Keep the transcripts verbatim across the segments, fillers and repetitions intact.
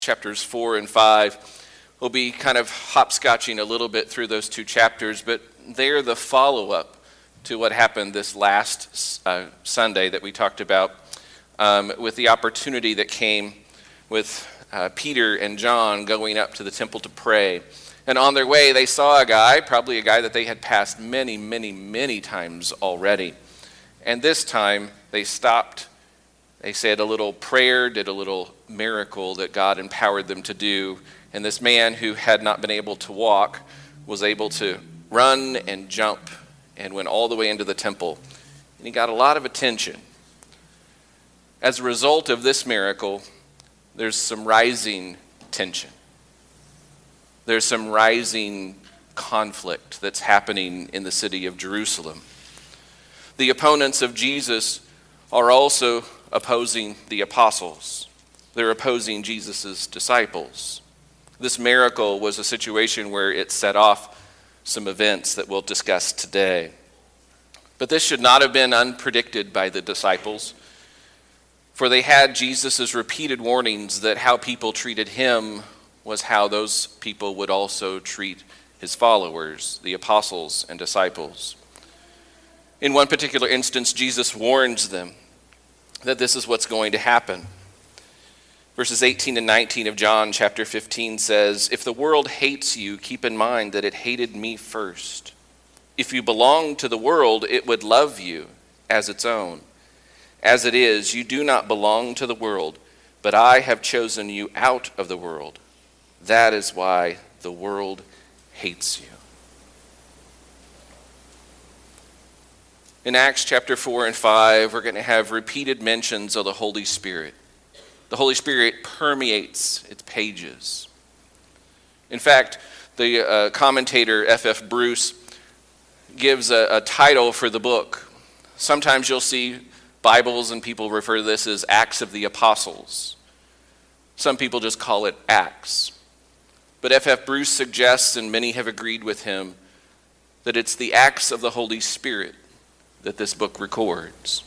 chapters four and five. We'll be kind of hopscotching a little bit through those two chapters, but they're the follow-up to what happened this last uh, Sunday that we talked about um, with the opportunity that came with uh, Peter and John going up to the temple to pray. And on their way, they saw a guy, probably a guy that they had passed many, many, many times already. And this time, they stopped. They said a little prayer, did a little miracle that God empowered them to do. And this man who had not been able to walk was able to run and jump and went all the way into the temple. And he got a lot of attention. As a result of this miracle, there's some rising tension. There's some rising conflict that's happening in the city of Jerusalem. The opponents of Jesus are also opposing the apostles. They're opposing Jesus' disciples. This miracle was a situation where it set off some events that we'll discuss today. But this should not have been unpredicted by the disciples, for they had Jesus' repeated warnings that how people treated him was how those people would also treat his followers, the apostles and disciples. In one particular instance, Jesus warns them that this is what's going to happen. Verses eighteen and nineteen of John chapter fifteen says, "If the world hates you, keep in mind that it hated me first. If you belong to the world, it would love you as its own. As it is, you do not belong to the world, but I have chosen you out of the world. That is why the world hates you." In Acts chapter four and five, we're going to have repeated mentions of the Holy Spirit. The Holy Spirit permeates its pages. In fact, the uh, commentator F F Bruce gives a, a title for the book. Sometimes you'll see Bibles and people refer to this as Acts of the Apostles. Some people just call it Acts. But F F Bruce suggests, and many have agreed with him, that it's the acts of the Holy Spirit that this book records.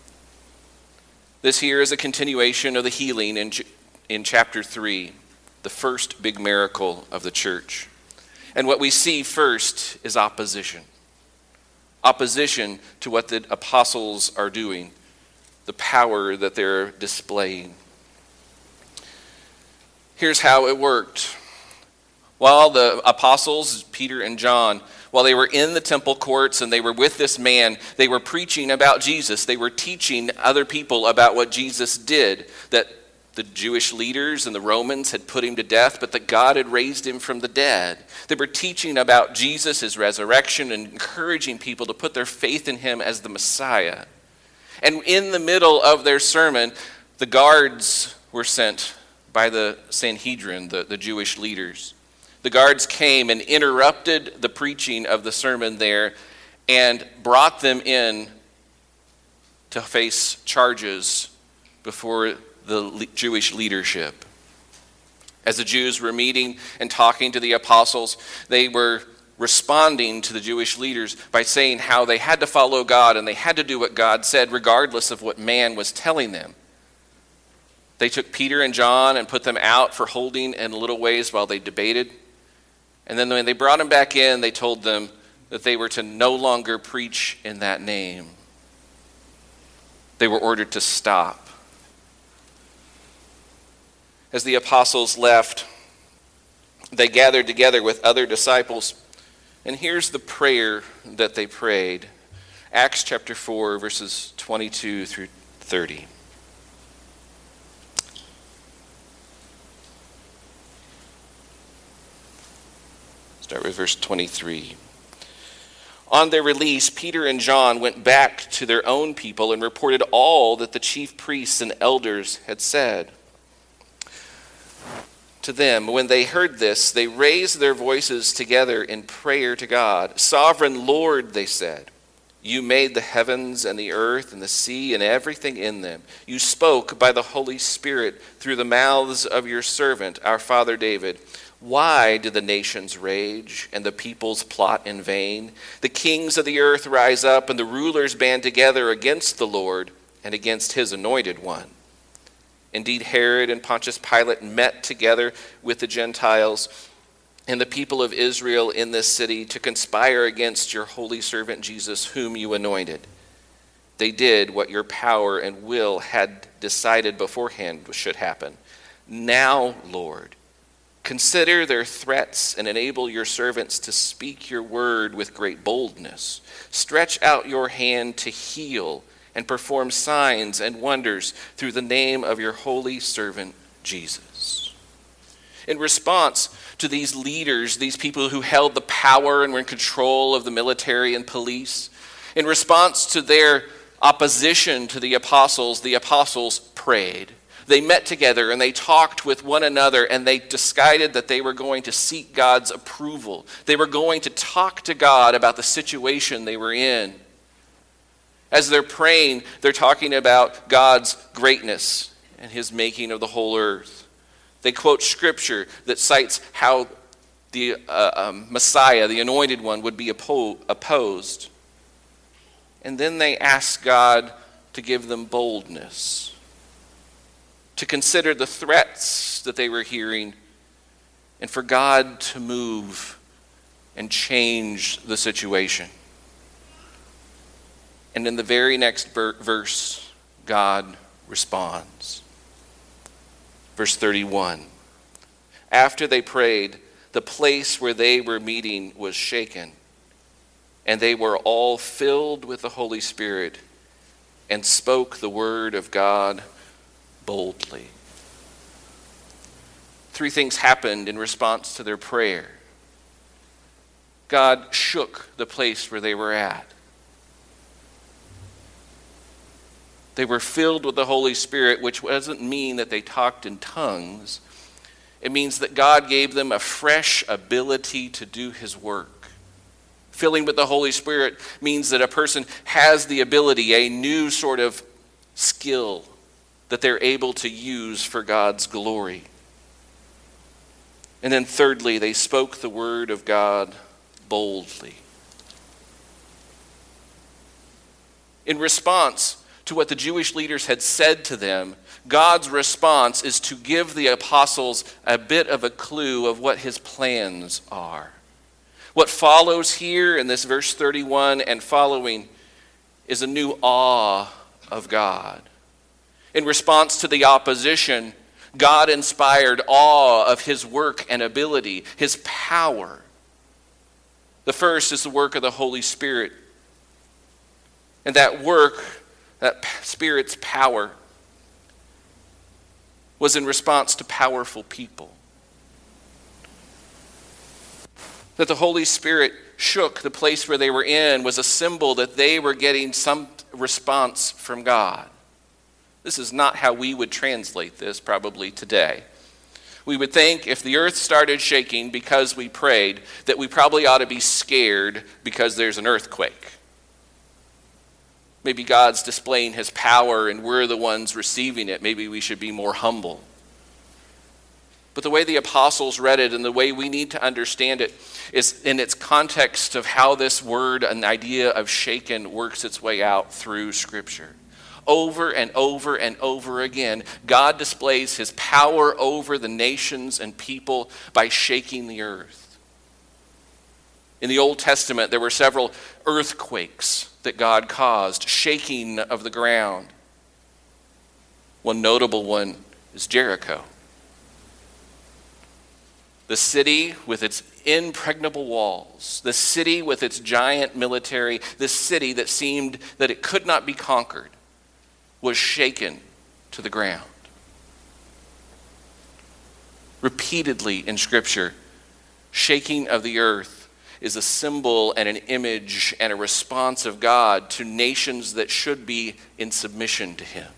This here is a continuation of the healing in, in chapter three, the first big miracle of the church. And what we see first is opposition. Opposition to what the apostles are doing, the power that they're displaying. Here's how it worked. While the apostles, Peter and John, while they were in the temple courts and they were with this man, they were preaching about Jesus. They were teaching other people about what Jesus did, that the Jewish leaders and the Romans had put him to death, but that God had raised him from the dead. They were teaching about Jesus, his resurrection, and encouraging people to put their faith in him as the Messiah. And in the middle of their sermon, the guards were sent by the Sanhedrin, the, the Jewish leaders. The guards came and interrupted the preaching of the sermon there and brought them in to face charges before the Jewish leadership. As the Jews were meeting and talking to the apostles, they were responding to the Jewish leaders by saying how they had to follow God and they had to do what God said regardless of what man was telling them. They took Peter and John and put them out for holding in a little ways while they debated. And then when they brought them back in, they told them that they were to no longer preach in that name. They were ordered to stop. As the apostles left, they gathered together with other disciples. And here's the prayer that they prayed. Acts chapter four, verses twenty-two through thirty. Start with verse twenty-three. On their release, Peter and John went back to their own people and reported all that the chief priests and elders had said to them. When they heard this, they raised their voices together in prayer to God. "Sovereign Lord," they said, "you made the heavens and the earth and the sea and everything in them. You spoke by the Holy Spirit through the mouths of your servant, our father David. Why do the nations rage and the peoples plot in vain? The kings of the earth rise up and the rulers band together against the Lord and against his anointed one. Indeed, Herod and Pontius Pilate met together with the Gentiles and the people of Israel in this city to conspire against your holy servant Jesus, whom you anointed. They did what your power and will had decided beforehand should happen. Now, Lord, consider their threats and enable your servants to speak your word with great boldness. Stretch out your hand to heal and perform signs and wonders through the name of your holy servant Jesus. In response to these leaders, these people who held the power and were in control of the military and police, in response to their opposition to the apostles, the apostles prayed. They met together and they talked with one another, and they decided that they were going to seek God's approval. They were going to talk to God about the situation they were in. As they're praying, they're talking about God's greatness and his making of the whole earth. They quote scripture that cites how the uh, um, Messiah, the anointed one, would be oppo- opposed. And then they ask God to give them boldness, to consider the threats that they were hearing, and for God to move and change the situation. And in the very next verse, God responds. Verse thirty-one. After they prayed, the place where they were meeting was shaken, and they were all filled with the Holy Spirit and spoke the word of God boldly. Three things happened in response to their prayer. God shook the place where they were at. They were filled with the Holy Spirit, which doesn't mean that they talked in tongues. It means that God gave them a fresh ability to do his work. Filling with the Holy Spirit means that a person has the ability, a new sort of skill that they're able to use for God's glory. And then thirdly, they spoke the word of God boldly. In response to what the Jewish leaders had said to them, God's response is to give the apostles a bit of a clue of what his plans are. What follows here in this verse thirty-one and following is a new awe of God. In response to the opposition, God inspired awe of his work and ability, his power. The first is the work of the Holy Spirit. And that work, that Spirit's power, was in response to powerful people. That the Holy Spirit shook the place where they were in was a symbol that they were getting some response from God. This is not how we would translate this probably today. We would think if the earth started shaking because we prayed, that we probably ought to be scared because there's an earthquake. Maybe God's displaying his power and we're the ones receiving it. Maybe we should be more humble. But the way the apostles read it and the way we need to understand it is in its context of how this word and idea of shaken works its way out through Scripture. Over and over and over again, God displays his power over the nations and people by shaking the earth. In the Old Testament, there were several earthquakes that God caused, shaking of the ground. One notable one is Jericho. The city with its impregnable walls, the city with its giant military, the city that seemed that it could not be conquered, was shaken to the ground. Repeatedly in Scripture, shaking of the earth is a symbol and an image and a response of God to nations that should be in submission to him.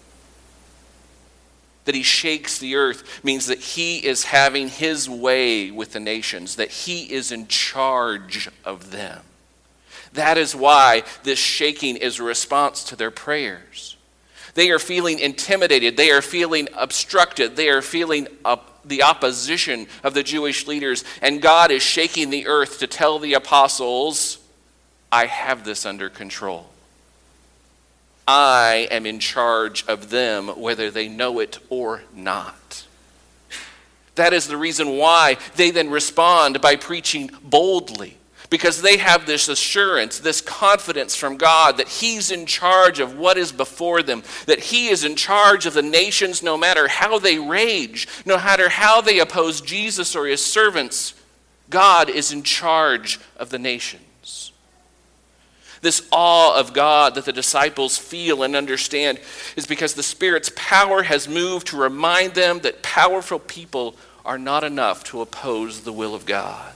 That he shakes the earth means that he is having his way with the nations, that he is in charge of them. That is why this shaking is a response to their prayers. They are feeling intimidated. They are feeling obstructed. They are feeling up the opposition of the Jewish leaders. And God is shaking the earth to tell the apostles, I have this under control. I am in charge of them, whether they know it or not. That is the reason why they then respond by preaching boldly, because they have this assurance, this confidence from God that He's in charge of what is before them, that He is in charge of the nations no matter how they rage, no matter how they oppose Jesus or His servants. God is in charge of the nations. This awe of God that the disciples feel and understand is because the Spirit's power has moved to remind them that powerful people are not enough to oppose the will of God.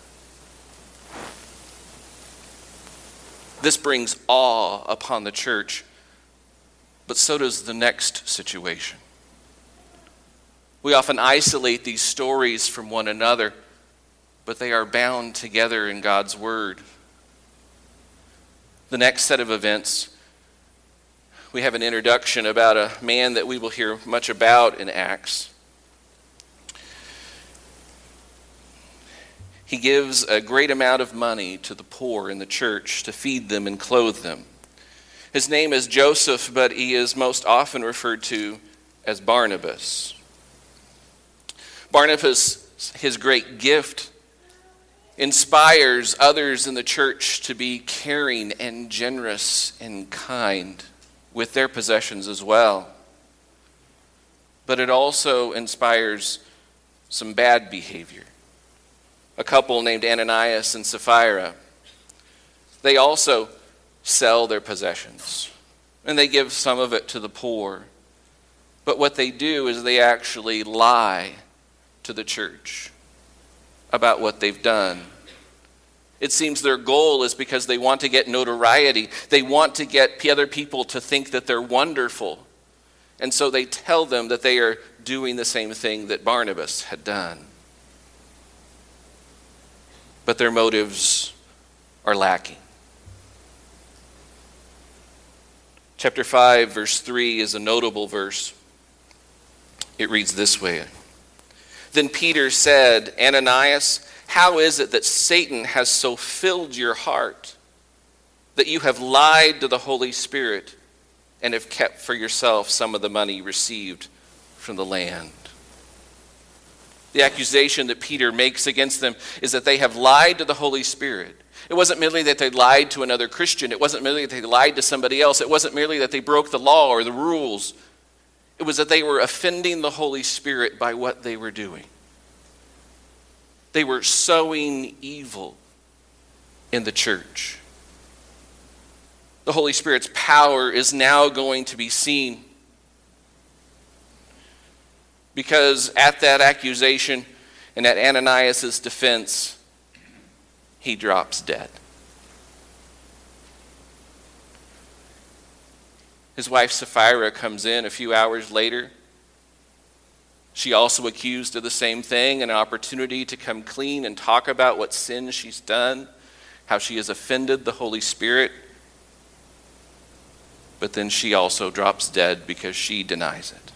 This brings awe upon the church, but so does the next situation. We often isolate these stories from one another, but they are bound together in God's Word. The next set of events, we have an introduction about a man that we will hear much about in Acts. He gives a great amount of money to the poor in the church to feed them and clothe them. His name is Joseph, but he is most often referred to as Barnabas. Barnabas, his great gift, inspires others in the church to be caring and generous and kind with their possessions as well. But it also inspires some bad behavior. A couple named Ananias and Sapphira, they also sell their possessions, and they give some of it to the poor. But what they do is they actually lie to the church about what they've done. It seems their goal is because they want to get notoriety. They want to get other people to think that they're wonderful. And so they tell them that they are doing the same thing that Barnabas had done. But their motives are lacking. Chapter five, verse three is a notable verse. It reads this way. Then Peter said, Ananias, how is it that Satan has so filled your heart that you have lied to the Holy Spirit and have kept for yourself some of the money received from the land? The accusation that Peter makes against them is that they have lied to the Holy Spirit. It wasn't merely that they lied to another Christian. It wasn't merely that they lied to somebody else. It wasn't merely that they broke the law or the rules. It was that they were offending the Holy Spirit by what they were doing. They were sowing evil in the church. The Holy Spirit's power is now going to be seen, because at that accusation and at Ananias' defense, he drops dead. His wife Sapphira comes in a few hours later. She also accused of the same thing, an opportunity to come clean and talk about what sin she's done, how she has offended the Holy Spirit. But then she also drops dead because she denies it.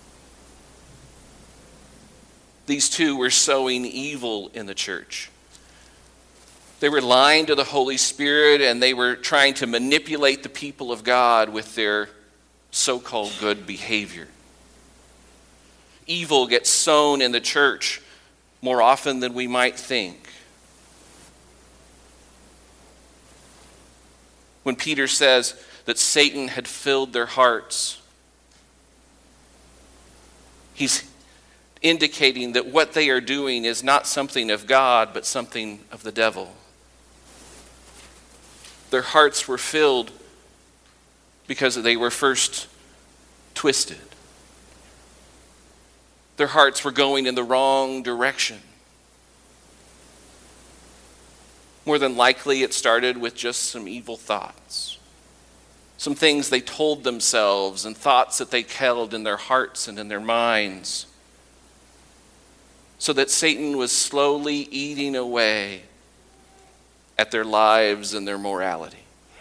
These two were sowing evil in the church. They were lying to the Holy Spirit, and they were trying to manipulate the people of God with their so-called good behavior. Evil gets sown in the church more often than we might think. When Peter says that Satan had filled their hearts, he's indicating that what they are doing is not something of God, but something of the devil. Their hearts were filled because they were first twisted. Their hearts were going in the wrong direction. More than likely, it started with just some evil thoughts. Some things they told themselves and thoughts that they held in their hearts and in their minds. So that Satan was slowly eating away at their lives and their morality.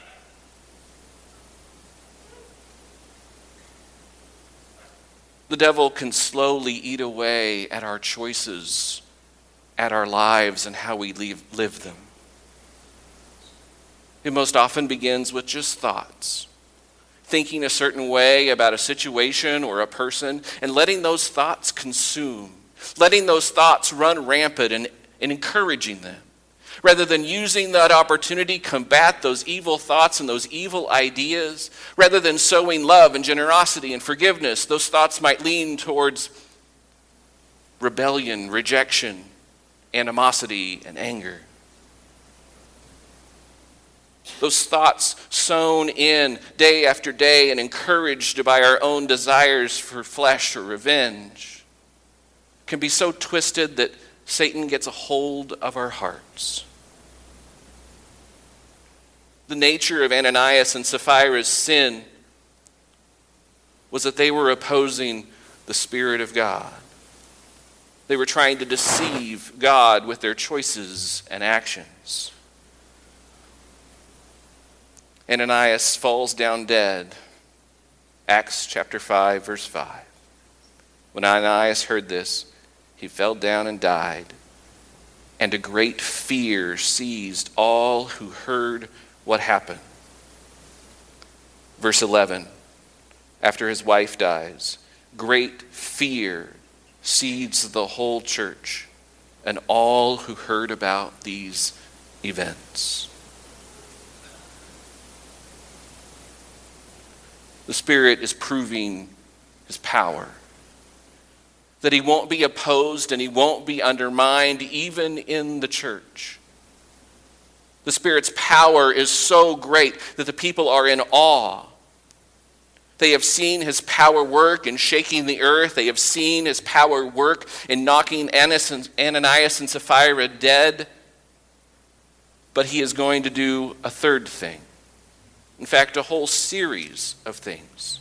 The devil can slowly eat away at our choices, at our lives, and how we live, live them. It most often begins with just thoughts. thinking a certain way about a situation or a person, and letting those thoughts consume, letting those thoughts run rampant and, and encouraging them. Rather than using that opportunity to combat those evil thoughts and those evil ideas, rather than sowing love and generosity and forgiveness, those thoughts might lean towards rebellion, rejection, animosity, and anger. Those thoughts sown in day after day and encouraged by our own desires for flesh or revenge can be so twisted that Satan gets a hold of our hearts. The nature of Ananias and Sapphira's sin was that they were opposing the Spirit of God. They were trying to deceive God with their choices and actions. Ananias falls down dead. Acts chapter five, verse five. When Ananias heard this, he fell down and died, and a great fear seized all who heard what happened. Verse eleven, after his wife dies, great fear seized the whole church and all who heard about these events. The Spirit is proving his power, that he won't be opposed and he won't be undermined even in the church. The Spirit's power is so great that the people are in awe. They have seen his power work in shaking the earth. They have seen his power work in knocking Ananias and Sapphira dead. But he is going to do a third thing. In fact, a whole series of things.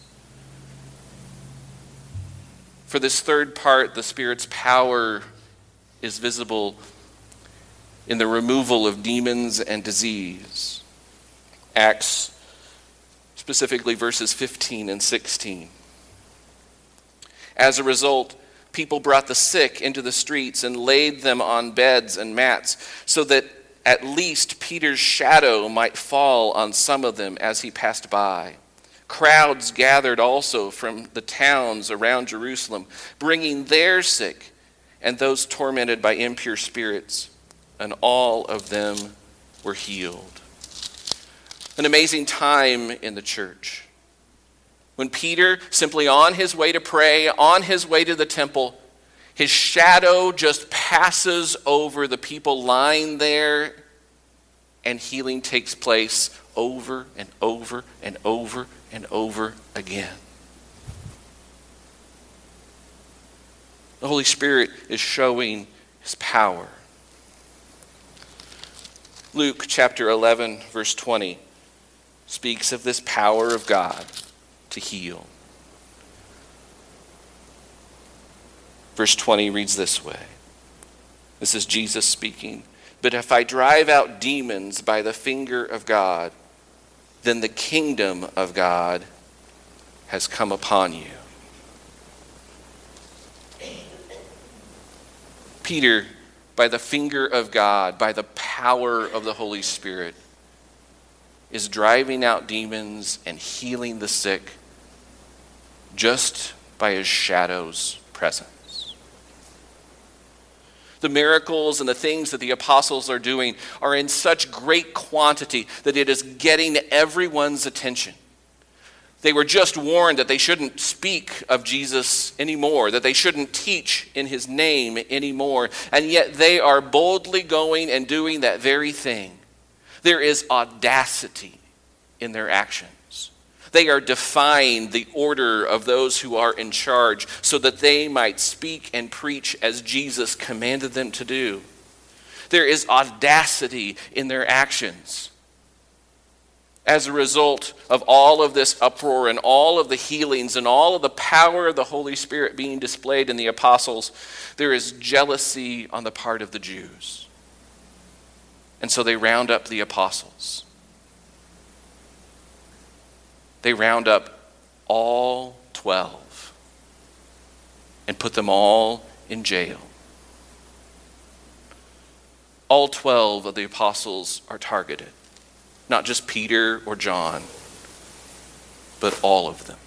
For this third part, the Spirit's power is visible in the removal of demons and disease. Acts, specifically verses fifteen and sixteen. As a result, people brought the sick into the streets and laid them on beds and mats, so that at least Peter's shadow might fall on some of them as he passed by. Crowds gathered also from the towns around Jerusalem, bringing their sick and those tormented by impure spirits, and all of them were healed. An amazing time in the church. When Peter, simply on his way to pray, on his way to the temple, his shadow just passes over the people lying there, and healing takes place over and over and over and over again. The Holy Spirit is showing his power. Luke chapter eleven, verse twenty, speaks of this power of God to heal. Verse twenty reads this way. This is Jesus speaking. But if I drive out demons by the finger of God, then the kingdom of God has come upon you. Peter, by the finger of God, by the power of the Holy Spirit, is driving out demons and healing the sick just by his shadow's presence. The miracles and the things that the apostles are doing are in such great quantity that it is getting everyone's attention. They were just warned that they shouldn't speak of Jesus anymore, that they shouldn't teach in his name anymore, and yet they are boldly going and doing that very thing. There is audacity in their actions. They are defying the order of those who are in charge so that they might speak and preach as Jesus commanded them to do. There is audacity in their actions. As a result of all of this uproar and all of the healings and all of the power of the Holy Spirit being displayed in the apostles, there is jealousy on the part of the Jews. And so they round up the apostles. They round up all twelve and put them all in jail. All twelve of the apostles are targeted. Not just Peter or John, but all of them.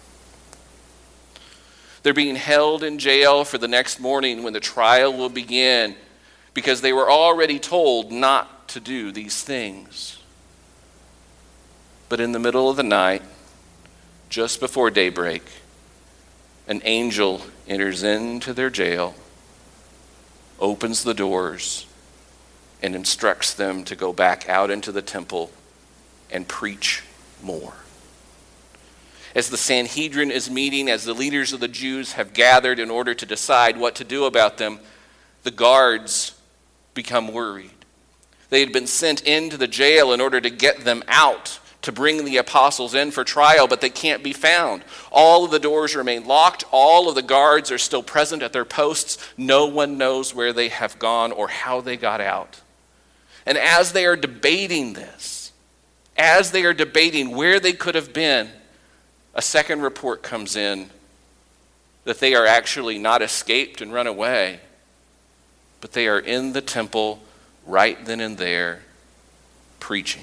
They're being held in jail for the next morning when the trial will begin because they were already told not to do these things. But in the middle of the night, just before daybreak, an angel enters into their jail, opens the doors, and instructs them to go back out into the temple and preach more. As the Sanhedrin is meeting, as the leaders of the Jews have gathered in order to decide what to do about them, the guards become worried. They had been sent into the jail in order to get them out, to bring the apostles in for trial, but they can't be found. All of the doors remain locked. All of the guards are still present at their posts. No one knows where they have gone or how they got out. And as they are debating this, as they are debating where they could have been, a second report comes in that they are actually not escaped and run away, but they are in the temple right then and there preaching.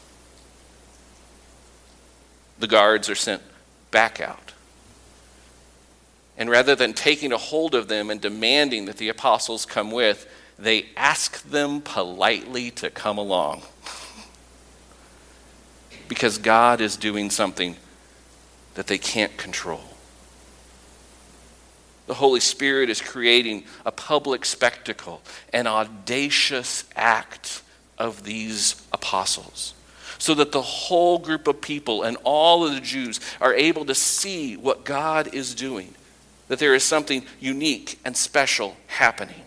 The guards are sent back out. And rather than taking a hold of them and demanding that the apostles come with, they ask them politely to come along. Because God is doing something that they can't control. The Holy Spirit is creating a public spectacle, an audacious act of these apostles, so that the whole group of people and all of the Jews are able to see what God is doing, that there is something unique and special happening.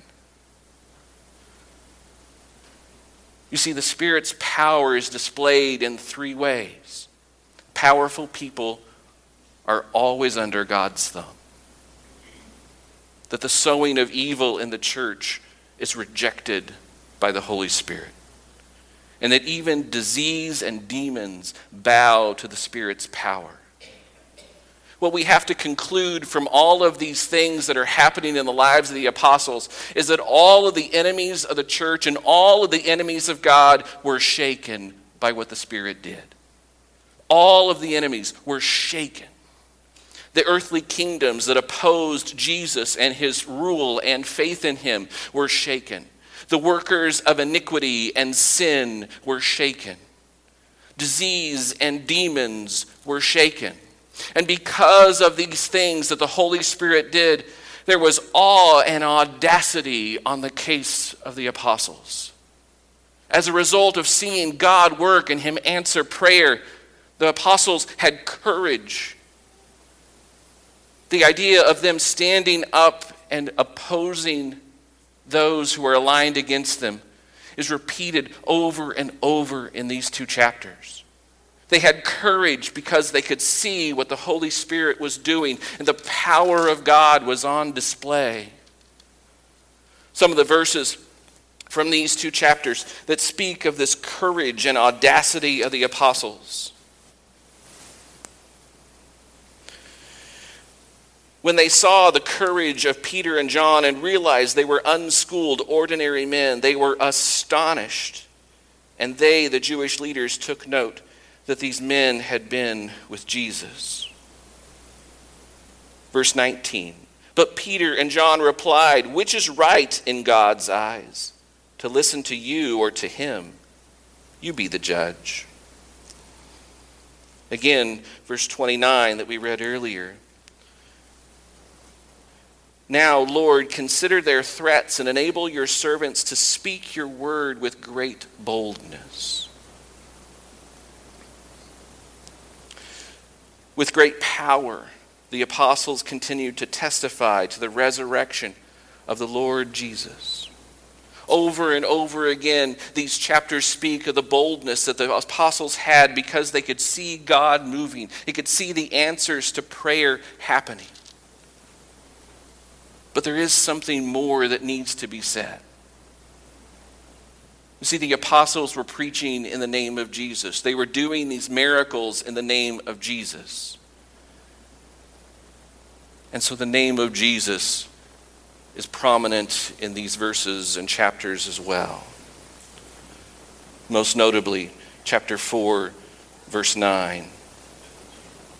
You see, the Spirit's power is displayed in three ways. Powerful people are always under God's thumb. That the sowing of evil in the church is rejected by the Holy Spirit. And that even disease and demons bow to the Spirit's power. What we have to conclude from all of these things that are happening in the lives of the apostles is that all of the enemies of the church and all of the enemies of God were shaken by what the Spirit did. All of the enemies were shaken. The earthly kingdoms that opposed Jesus and his rule and faith in him were shaken. The workers of iniquity and sin were shaken. Disease and demons were shaken. And because of these things that the Holy Spirit did, there was awe and audacity on the case of the apostles. As a result of seeing God work and him answer prayer, the apostles had courage. The idea of them standing up and opposing those who are aligned against them is repeated over and over in these two chapters. They had courage because they could see what the Holy Spirit was doing, and the power of God was on display. Some of the verses from these two chapters that speak of this courage and audacity of the apostles. When they saw the courage of Peter and John and realized they were unschooled, ordinary men, they were astonished. And they, the Jewish leaders, took note that these men had been with Jesus. Verse nineteen, but Peter and John replied, which is right in God's eyes, to listen to you or to him? You be the judge. Again, verse twenty-nine that we read earlier. Now, Lord, consider their threats and enable your servants to speak your word with great boldness. With great power, the apostles continued to testify to the resurrection of the Lord Jesus. Over and over again, these chapters speak of the boldness that the apostles had because they could see God moving. They could see the answers to prayer happening. But there is something more that needs to be said. You see, the apostles were preaching in the name of Jesus. They were doing these miracles in the name of Jesus. And so the name of Jesus is prominent in these verses and chapters as well. Most notably, chapter four, verse nine.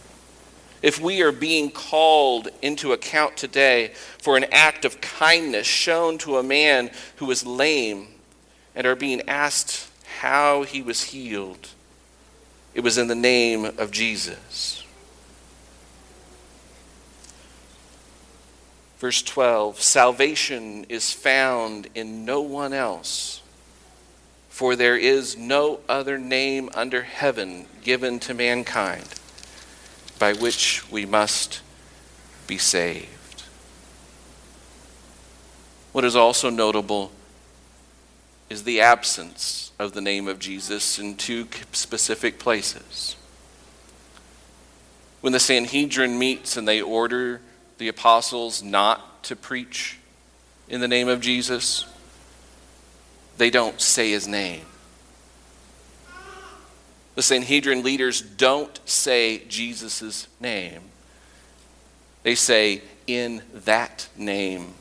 if we are being called into account today for an act of kindness shown to a man who was lame and are being asked how he was healed, it was in the name of Jesus. Verse twelve, salvation is found in no one else, for there is no other name under heaven given to mankind by which we must be saved. What is also notable is the absence of the name of Jesus in two specific places. When the Sanhedrin meets and they order the apostles not to preach in the name of Jesus, they don't say his name. The Sanhedrin leaders don't say Jesus' name. They say, in that name.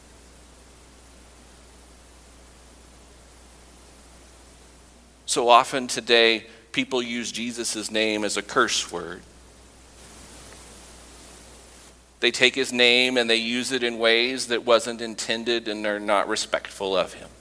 So often today, people use Jesus' name as a curse word. They take his name and they use it in ways that wasn't intended and are not respectful of him.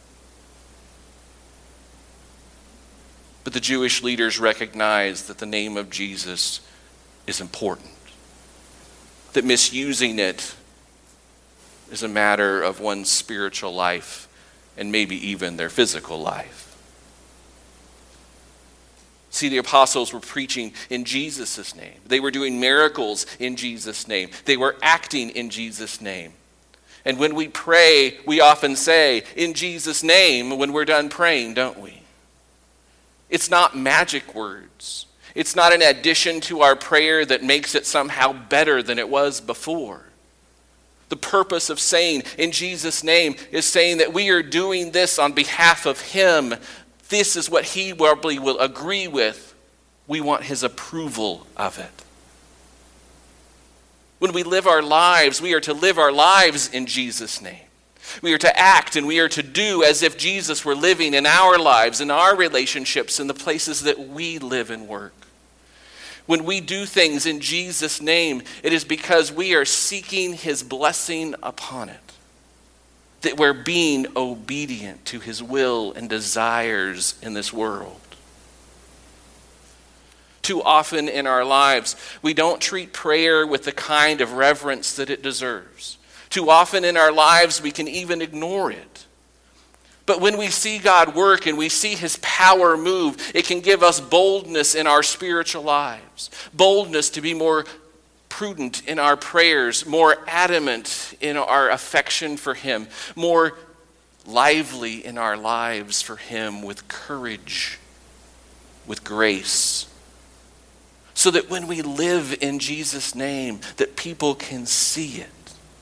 But the Jewish leaders recognize that the name of Jesus is important, that misusing it is a matter of one's spiritual life and maybe even their physical life. See, the apostles were preaching in Jesus' name. They were doing miracles in Jesus' name. They were acting in Jesus' name. And when we pray, we often say, in Jesus' name, when we're done praying, don't we? It's not magic words. It's not an addition to our prayer that makes it somehow better than it was before. The purpose of saying, in Jesus' name, is saying that we are doing this on behalf of him. This is what he probably will agree with. We want his approval of it. When we live our lives, we are to live our lives in Jesus' name. We are to act and we are to do as if Jesus were living in our lives, in our relationships, in the places that we live and work. When we do things in Jesus' name, it is because we are seeking his blessing upon it. That we're being obedient to his will and desires in this world. Too often in our lives, we don't treat prayer with the kind of reverence that it deserves. Too often in our lives, we can even ignore it. But when we see God work and we see his power move, it can give us boldness in our spiritual lives. Boldness to be more prudent in our prayers, more adamant in our affection for him, more lively in our lives for him with courage, with grace. So that when we live in Jesus' name, that people can see it.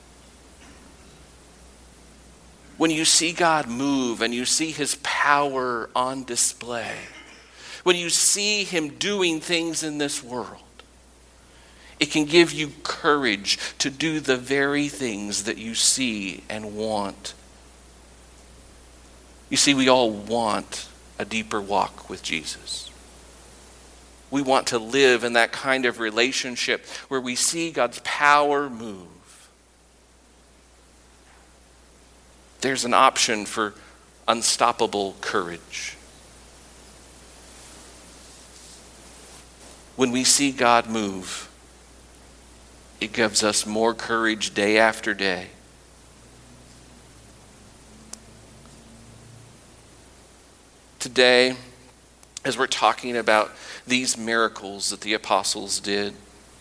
When you see God move and you see his power on display, when you see him doing things in this world, it can give you courage to do the very things that you see and want. You see, we all want a deeper walk with Jesus. We want to live in that kind of relationship where we see God's power move. There's an option for unstoppable courage. When we see God move, it gives us more courage day after day. Today, as we're talking about these miracles that the apostles did,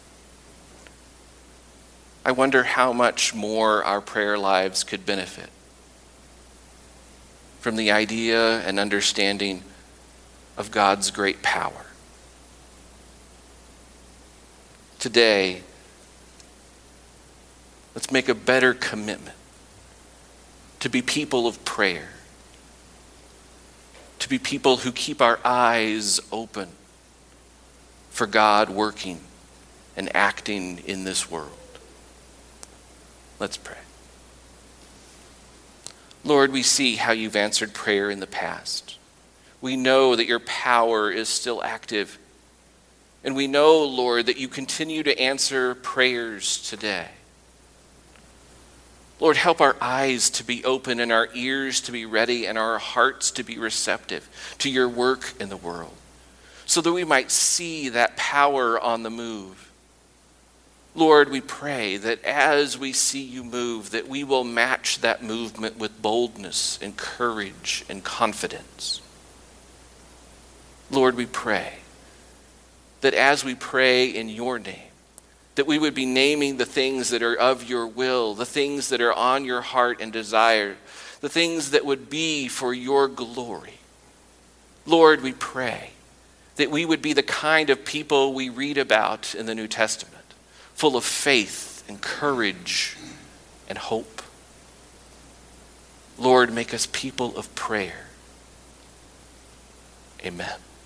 I wonder how much more our prayer lives could benefit from the idea and understanding of God's great power. Today, let's make a better commitment to be people of prayer, to be people who keep our eyes open for God working and acting in this world. Let's pray. Lord, we see how you've answered prayer in the past. We know that your power is still active. And we know, Lord, that you continue to answer prayers today. Lord, help our eyes to be open and our ears to be ready and our hearts to be receptive to your work in the world, so that we might see that power on the move. Lord, we pray that as we see you move, that we will match that movement with boldness and courage and confidence. Lord, we pray that as we pray in your name, that we would be naming the things that are of your will, the things that are on your heart and desire, the things that would be for your glory. Lord, we pray that we would be the kind of people we read about in the New Testament, full of faith and courage and hope. Lord, make us people of prayer. Amen.